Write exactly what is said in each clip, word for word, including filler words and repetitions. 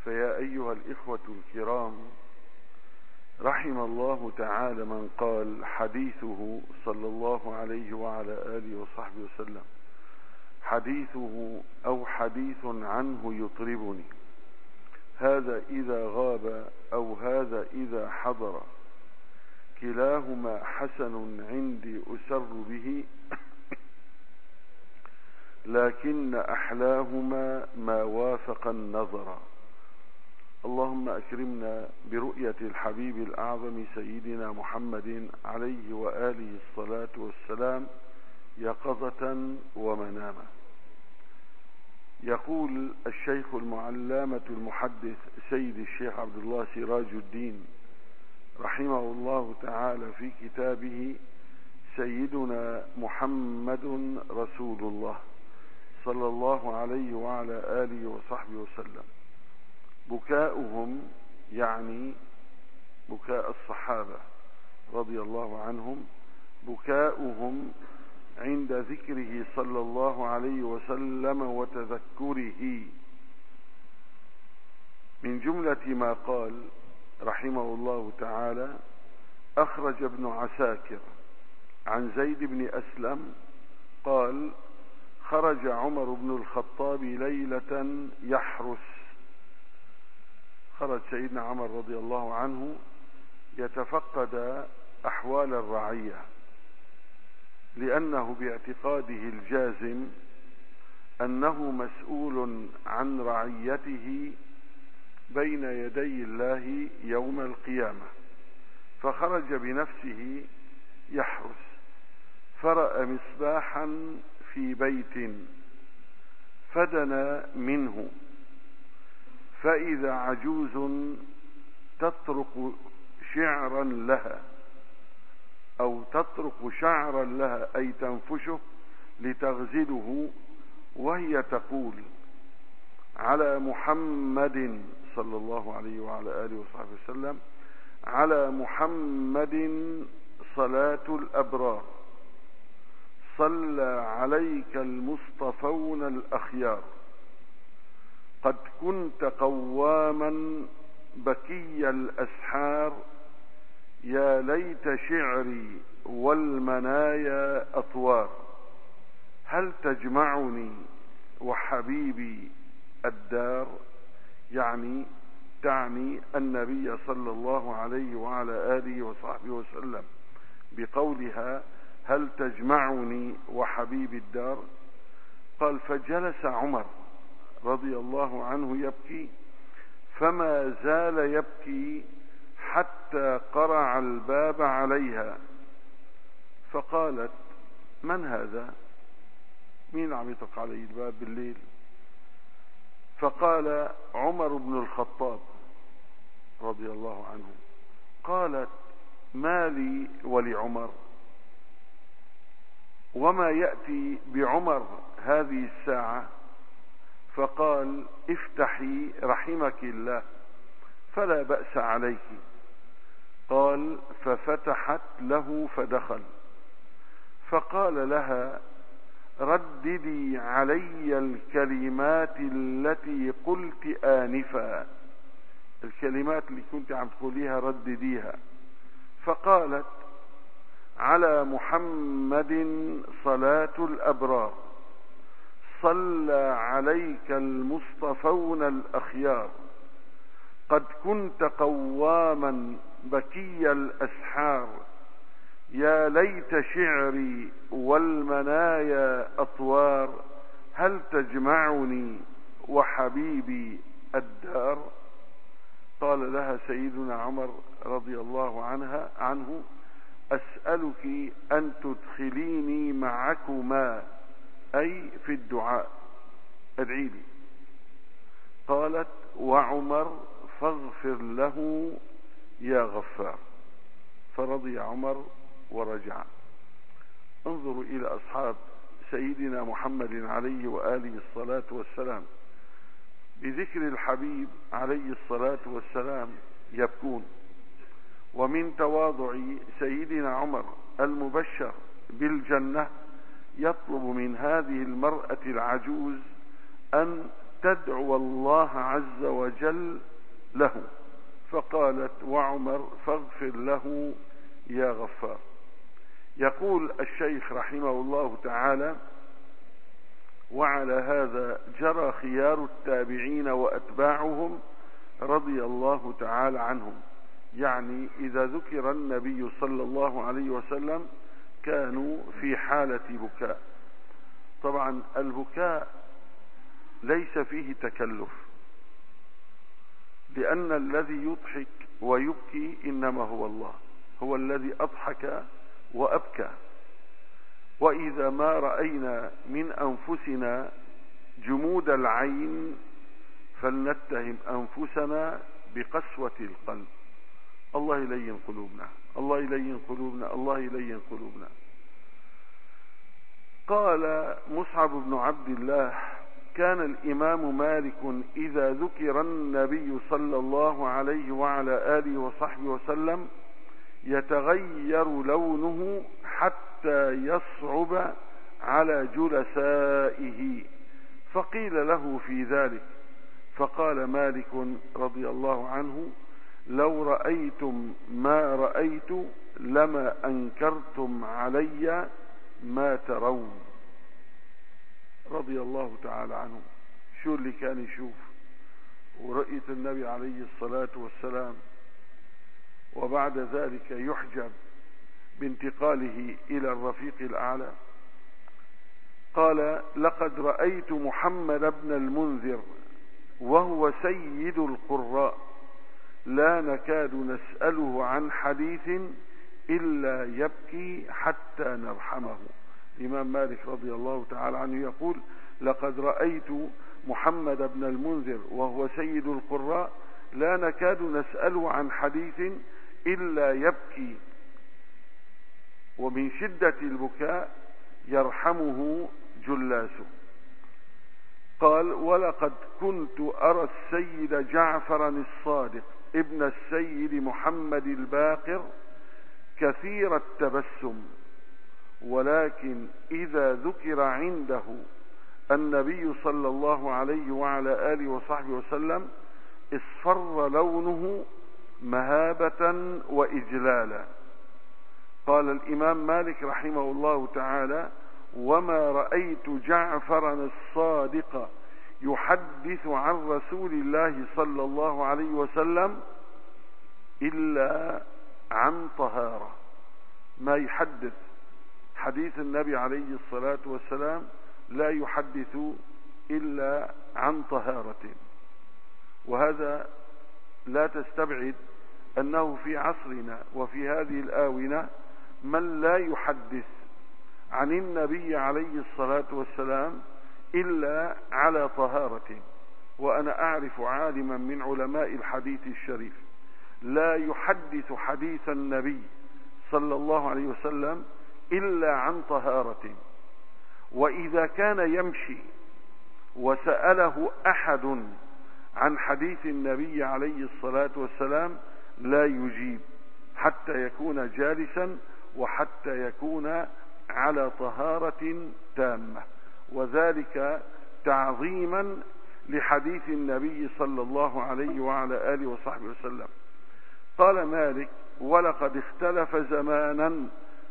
فيا أيها الإخوة الكرام، رحم الله تعالى من قال حديثه صلى الله عليه وعلى آله وصحبه وسلم: حديثه أو حديث عنه يطربني، هذا إذا غاب أو هذا إذا حضر، كلاهما حسن عندي أسر به، لكن أحلاهما ما وافق النظر. اللهم أكرمنا برؤية الحبيب الأعظم سيدنا محمد عليه وآله الصلاة والسلام يقظة ومناما. يقول الشيخ المعلامة المحدث سيد الشيخ عبد الله سراج الدين رحمه الله تعالى في كتابه: سيدنا محمد رسول الله صلى الله عليه وعلى آله وصحبه وسلم، بكاؤهم يعني بكاء الصحابة رضي الله عنهم، بكاؤهم عند ذكره صلى الله عليه وسلم وتذكره. من جملة ما قال رحمه الله تعالى: أخرج ابن عساكر عن زيد بن أسلم قال: خرج عمر بن الخطاب ليلة يحرس. خرج سيدنا عمر رضي الله عنه يتفقد أحوال الرعية، لأنه باعتقاده الجازم أنه مسؤول عن رعيته بين يدي الله يوم القيامة، فخرج بنفسه يحرس، فرأى مصباحا في بيت فدنا منه، فإذا عجوز تطرق شعرا لها أو تطرق شعرا لها أي تنفشه لتغزله، وهي تقول: على محمد صلى الله عليه وعلى آله وصحبه وسلم، على محمد صلاة الأبرار، صلى عليك المصطفون الأخيار، قد كنت قواما بكي الأسحار، يا ليت شعري والمنايا أطوار، هل تجمعني وحبيبي الدار. يعني تعني النبي صلى الله عليه وعلى آله وصحبه وسلم بقولها: هل تجمعني وحبيبي الدار. قال: فجلس عمر رضي الله عنه يبكي، فما زال يبكي حتى قرع الباب عليها، فقالت: من هذا؟ مين عم يطق علي الباب بالليل؟ فقال: عمر بن الخطاب رضي الله عنه. قالت: ما لي ولعمر؟ وما يأتي بعمر هذه الساعة؟ فقال: افتحي رحمك الله، فلا بأس عليك. قال: ففتحت له فدخل، فقال لها: رددي علي الكلمات التي قلت آنفا، الكلمات اللي كنت عم تقوليها ردديها. فقالت: على محمد صلاة الأبرار، صلى عليك المصطفون الأخيار، قد كنت قواما بكي الأسحار، يا ليت شعري والمنايا أطوار، هل تجمعني وحبيبي الدار. قال لها سيدنا عمر رضي الله عنها عنه: أسألك أن تدخليني معكما، أي في الدعاء، ادعي لي. قالت: وعمر فاغفر له يا غفار. فرضي عمر ورجع. انظروا إلى أصحاب سيدنا محمد عليه وآله الصلاة والسلام بذكر الحبيب عليه الصلاة والسلام يبكون. ومن تواضع سيدنا عمر المبشر بالجنة يطلب من هذه المرأة العجوز أن تدعو الله عز وجل له. فقالت وعمر فاغفر له يا غفار. يقول الشيخ رحمه الله تعالى: وعلى هذا جرى خيار التابعين وأتباعهم رضي الله تعالى عنهم. يعني إذا ذكر النبي صلى الله عليه وسلم كانوا في حالة بكاء. طبعا البكاء ليس فيه تكلف، لأن الذي يضحك ويبكي إنما هو الله، هو الذي أضحك وأبكى. وإذا ما رأينا من أنفسنا جمود العين فلنتهم أنفسنا بقسوة القلب. الله يلين قلوبنا، الله يلين قلوبنا، الله يلين قلوبنا. قال مصعب بن عبد الله: كان الإمام مالك إذا ذكر النبي صلى الله عليه وعلى آله وصحبه وسلم يتغير لونه حتى يصعب على جلسائه. فقيل له في ذلك فقال مالك رضي الله عنه: لو رأيتم ما رأيت لما أنكرتم علي ما ترون. رضي الله تعالى عنه. شو اللي كان يشوف ورؤية النبي عليه الصلاة والسلام، وبعد ذلك يحجب بانتقاله إلى الرفيق الأعلى. قال: لقد رأيت محمد بن المنذر وهو سيد القراء لا نكاد نسأله عن حديث إلا يبكي حتى نرحمه. الإمام مالك رضي الله تعالى عنه يقول: لقد رأيت محمد بن المنذر وهو سيد القراء لا نكاد نسأله عن حديث إلا يبكي، ومن شدة البكاء يرحمه جلاسه. قال: ولقد كنت أرى السيد جعفر الصادق ابن السيد محمد الباقر كثير التبسم، ولكن إذا ذكر عنده النبي صلى الله عليه وعلى آله وصحبه وسلم اصفر لونه مهابة وإجلالا. قال الإمام مالك رحمه الله تعالى: وما رأيت جعفرا الصادق يحدث عن رسول الله صلى الله عليه وسلم إلا عن طهارة. ما يحدث حديث النبي عليه الصلاة والسلام لا يحدث إلا عن طهارة. وهذا لا تستبعد أنه في عصرنا وفي هذه الآونة من لا يحدث عن النبي عليه الصلاة والسلام إلا على طهارة. وأنا أعرف عالما من علماء الحديث الشريف لا يحدث حديث النبي صلى الله عليه وسلم إلا عن طهارة. وإذا كان يمشي وسأله أحد عن حديث النبي عليه الصلاة والسلام لا يجيب حتى يكون جالسا وحتى يكون على طهارة تامة، وذلك تعظيما لحديث النبي صلى الله عليه وعلى آله وصحبه وسلم. قال مالك: ولقد اختلف زمانا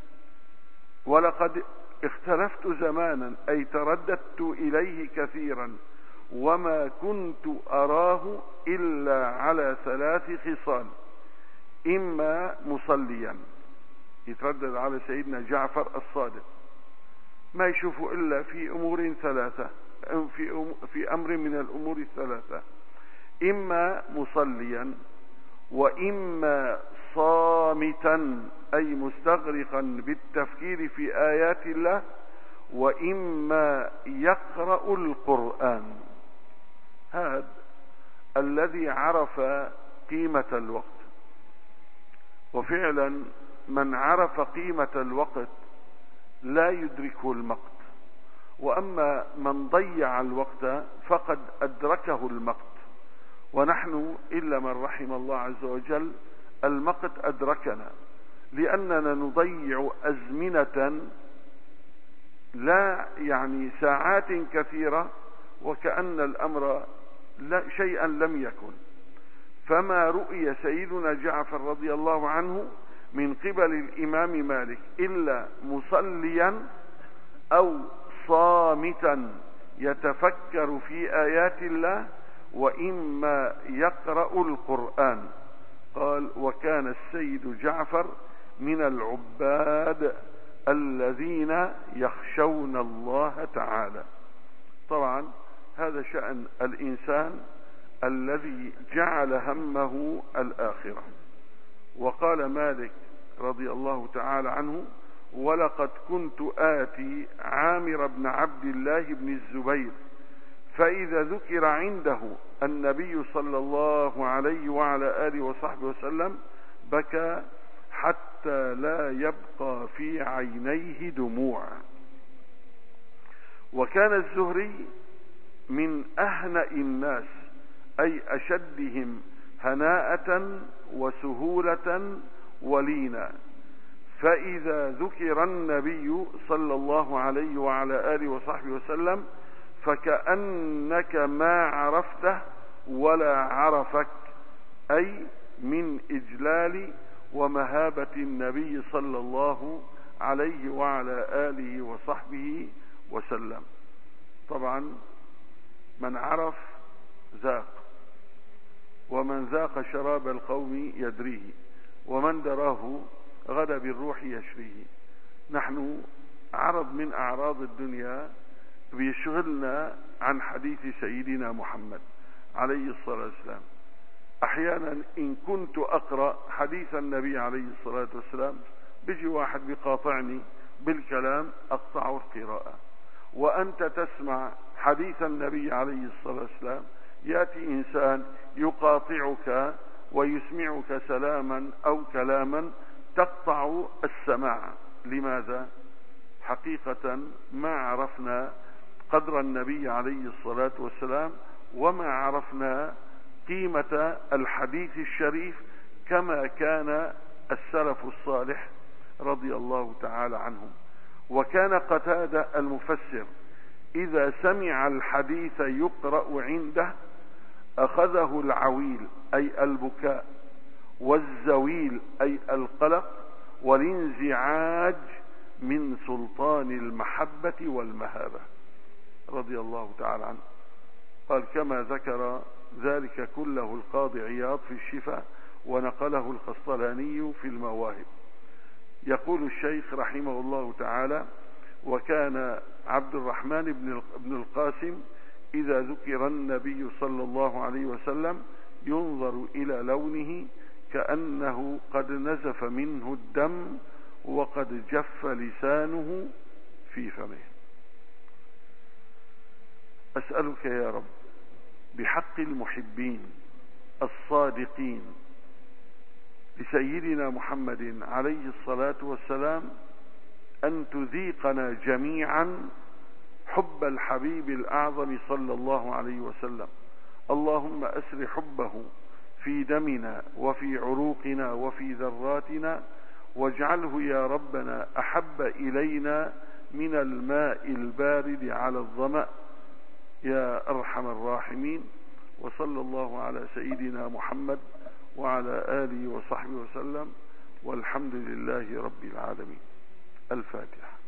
ولقد اختلفت زمانا أي ترددت إليه كثيرا، وما كنت أراه إلا على ثلاث خصال: إما مصليا، يتردد على سيدنا جعفر الصادق، ما يشوفه إلا في أمور ثلاثة، في, في أمر من الأمور الثلاثة: إما مصليا، وإما صامتا أي مستغرقا بالتفكير في آيات الله، وإما يقرأ القرآن. هذا الذي عرف قيمة الوقت. وفعلا من عرف قيمة الوقت لا يدركه المقت، وأما من ضيع الوقت فقد أدركه المقت. ونحن إلا من رحم الله عز وجل المقت أدركنا، لأننا نضيع أزمنة لا يعني ساعات كثيرة وكأن الأمر لا شيئا لم يكن. فما رؤي سيدنا جعفر رضي الله عنه من قبل الإمام مالك إلا مصليا أو صامتا يتفكر في آيات الله، وإما يقرأ القرآن. قال: وكان السيد جعفر من العباد الذين يخشون الله تعالى. طبعا هذا شأن الإنسان الذي جعل همه الآخرة. وقال مالك رضي الله تعالى عنه: ولقد كنت آتي عامر بن عبد الله بن الزبير فإذا ذكر عنده النبي صلى الله عليه وعلى آله وصحبه وسلم بكى حتى لا يبقى في عينيه دموع. وكان الزهري من أهنأ الناس، أي أشدهم هناءة وسهولة ولينا، فإذا ذكر النبي صلى الله عليه وعلى آله وصحبه وسلم فكأنك ما عرفته ولا عرفك، أي من إجلال ومهابة النبي صلى الله عليه وعلى آله وصحبه وسلم. طبعا من عرف ذاق، ومن ذاق شراب القوم يدريه، ومن دراه غدا بالروح يشريه. نحن عرض من أعراض الدنيا بيشغلنا عن حديث سيدنا محمد عليه الصلاة والسلام. أحيانا إن كنت أقرأ حديث النبي عليه الصلاة والسلام بيجي واحد بيقاطعني بالكلام أقطع القراءة، وأنت تسمع حديث النبي عليه الصلاة والسلام يأتي إنسان يقاطعك ويسمعك سلاما أو كلاما تقطع السماع. لماذا؟ حقيقة ما عرفنا قدر النبي عليه الصلاة والسلام، وما عرفنا قيمة الحديث الشريف كما كان السلف الصالح رضي الله تعالى عنهم. وكان قتادة المفسر إذا سمع الحديث يقرأ عنده أخذه العويل أي البكاء، والزويل أي القلق، والانزعاج من سلطان المحبة والمهابة رضي الله تعالى عنه. قال: كما ذكر ذلك كله القاضي عياض في الشفاء، ونقله الخصلاني في المواهب. يقول الشيخ رحمه الله تعالى: وكان عبد الرحمن بن القاسم إذا ذكر النبي صلى الله عليه وسلم ينظر إلى لونه كأنه قد نزف منه الدم وقد جف لسانه في فمه. أسألك يا رب بحق المحبين الصادقين لسيدنا محمد عليه الصلاة والسلام أن تذيقنا جميعا حب الحبيب الأعظم صلى الله عليه وسلم. اللهم أسر حبه في دمنا وفي عروقنا وفي ذراتنا، واجعله يا ربنا أحب إلينا من الماء البارد على الظمأ يا أرحم الراحمين. وصلى الله على سيدنا محمد وعلى آله وصحبه وسلم، والحمد لله رب العالمين. الفاتحة.